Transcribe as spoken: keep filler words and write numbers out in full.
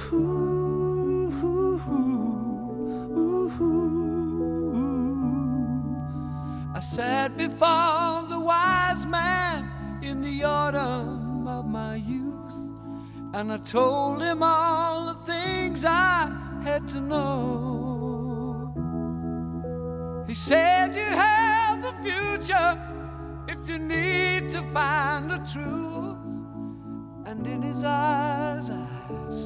Ooh, ooh, ooh, ooh. I sat before the wise man in the autumn of my youth, and I told him all the things I had to know. He said, you have the future if you need to find the truth. And in his eyes I